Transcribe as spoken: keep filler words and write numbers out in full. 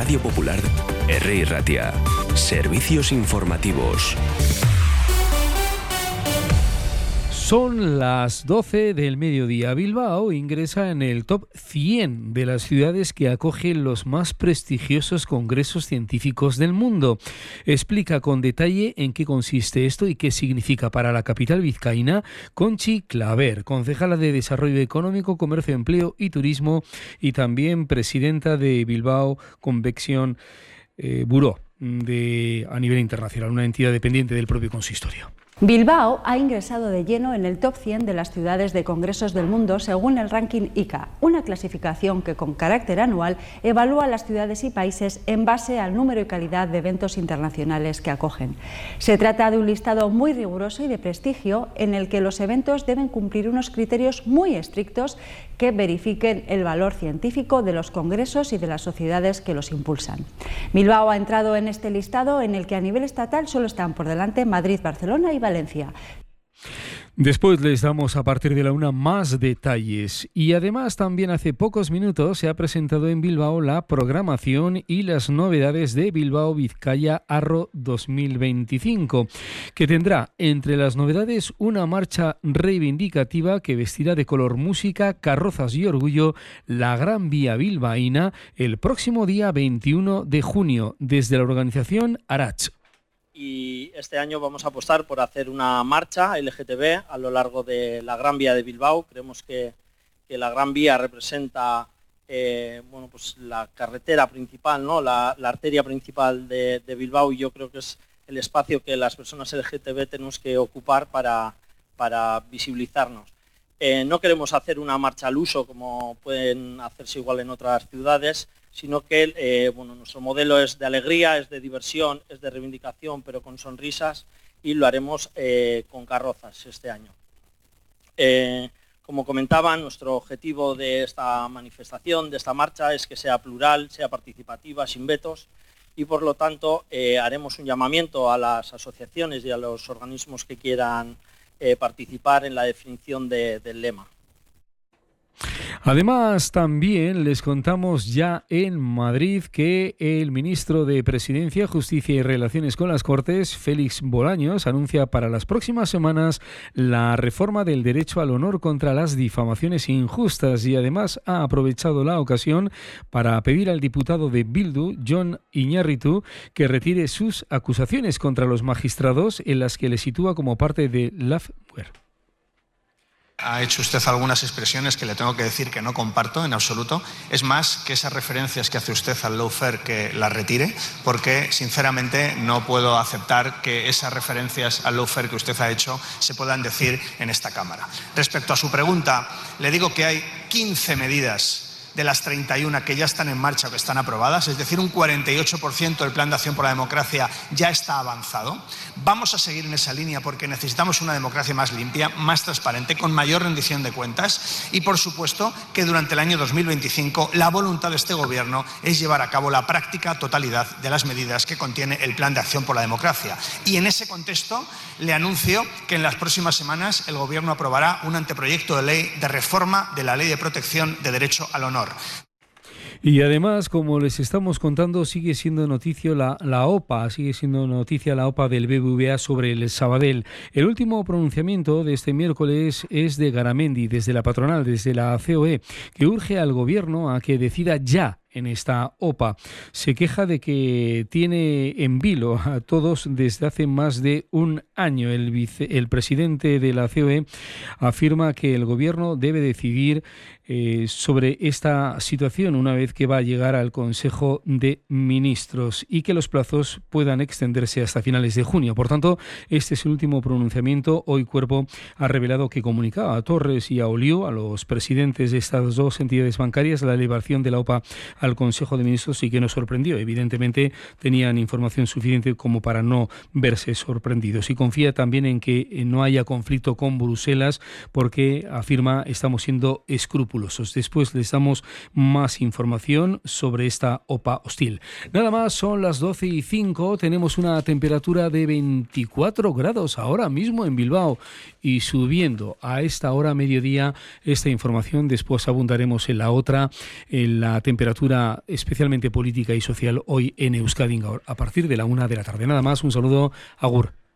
Radio Popular, R. Ratia. Servicios informativos. Son las doce del mediodía. Bilbao ingresa en el top cien de las ciudades que acogen los más prestigiosos congresos científicos del mundo. Explica con detalle en qué consiste esto y qué significa para la capital vizcaína Conchi Claver, concejala de Desarrollo Económico, Comercio, Empleo y Turismo y también presidenta de Bilbao Convection eh, Bureau de, a nivel internacional, una entidad dependiente del propio consistorio. Bilbao ha ingresado de lleno en el top cien de las ciudades de congresos del mundo según el ranking I C A, una clasificación que con carácter anual evalúa las ciudades y países en base al número y calidad de eventos internacionales que acogen. Se trata de un listado muy riguroso y de prestigio en el que los eventos deben cumplir unos criterios muy estrictos que verifiquen el valor científico de los congresos y de las sociedades que los impulsan. Bilbao ha entrado en este listado en el que a nivel estatal solo están por delante Madrid, Barcelona y Valencia. Después les damos a partir de la una más detalles y además también hace pocos minutos se ha presentado en Bilbao la programación y las novedades de Bilbao Vizcaya Arro dos mil veinticinco, que tendrá entre las novedades una marcha reivindicativa que vestirá de color música, carrozas y orgullo la Gran Vía bilbaína el próximo día veintiuno de junio desde la organización Arach. Y este año vamos a apostar por hacer una marcha L G T B a lo largo de la Gran Vía de Bilbao. Creemos que, que la Gran Vía representa eh, bueno, pues la carretera principal, ¿no? la, la arteria principal de, de Bilbao, y yo creo que es el espacio que las personas L G T B tenemos que ocupar para, para visibilizarnos. Eh, no queremos hacer una marcha al uso como pueden hacerse igual en otras ciudades, sino que eh, bueno, nuestro modelo es de alegría, es de diversión, es de reivindicación, pero con sonrisas, y lo haremos eh, con carrozas este año. Eh, como comentaba, nuestro objetivo de esta manifestación, de esta marcha, es que sea plural, sea participativa, sin vetos, y por lo tanto eh, haremos un llamamiento a las asociaciones y a los organismos que quieran eh, participar en la definición de, del lema. Además, también les contamos ya en Madrid que el ministro de Presidencia, Justicia y Relaciones con las Cortes, Félix Bolaños, anuncia para las próximas semanas la reforma del derecho al honor contra las difamaciones injustas y además ha aprovechado la ocasión para pedir al diputado de Bildu, Jon Iñárritu, que retire sus acusaciones contra los magistrados en las que le sitúa como parte de Lawfare. Ha hecho usted algunas expresiones que le tengo que decir que no comparto en absoluto. Es más, que esas referencias que hace usted al lawfare que las retire, porque sinceramente no puedo aceptar que esas referencias al lawfare que usted ha hecho se puedan decir en esta Cámara. Respecto a su pregunta, le digo que hay quince medidas de las treinta y una que ya están en marcha o que están aprobadas, es decir, un cuarenta y ocho por ciento del Plan de Acción por la Democracia ya está avanzado. Vamos a seguir en esa línea porque necesitamos una democracia más limpia, más transparente, con mayor rendición de cuentas y, por supuesto, que durante el año dos mil veinticinco la voluntad de este Gobierno es llevar a cabo la práctica totalidad de las medidas que contiene el Plan de Acción por la Democracia. Y en ese contexto le anuncio que en las próximas semanas el Gobierno aprobará un anteproyecto de ley de reforma de la Ley de Protección de Derecho al Honor. Y además, como les estamos contando, sigue siendo noticia la, la OPA, sigue siendo noticia la OPA del B B V A sobre el Sabadell. El último pronunciamiento de este miércoles es de Garamendi, desde la patronal, desde la C O E, que urge al Gobierno a que decida ya en esta OPA. Se queja de que tiene en vilo a todos desde hace más de un año. El, vice, el presidente de la C O E afirma que el Gobierno debe decidir eh, sobre esta situación una vez que va a llegar al Consejo de Ministros y que los plazos puedan extenderse hasta finales de junio. Por tanto, este es el último pronunciamiento. Hoy Cuerpo ha revelado que comunicaba a Torres y a Oliu, a los presidentes de estas dos entidades bancarias, la elevación de la OPA al Consejo de Ministros, y que nos sorprendió. Evidentemente tenían información suficiente como para no verse sorprendidos, y confía también en que no haya conflicto con Bruselas porque, afirma, estamos siendo escrupulosos inescrupulosos. Después les damos más información sobre esta OPA hostil. Nada más, son las doce y cinco, tenemos una temperatura de veinticuatro grados ahora mismo en Bilbao y subiendo a esta hora mediodía. Esta información después abundaremos en la otra, en la temperatura especialmente política y social hoy en Euskadi a partir de la una de la tarde. Nada más, un saludo, agur.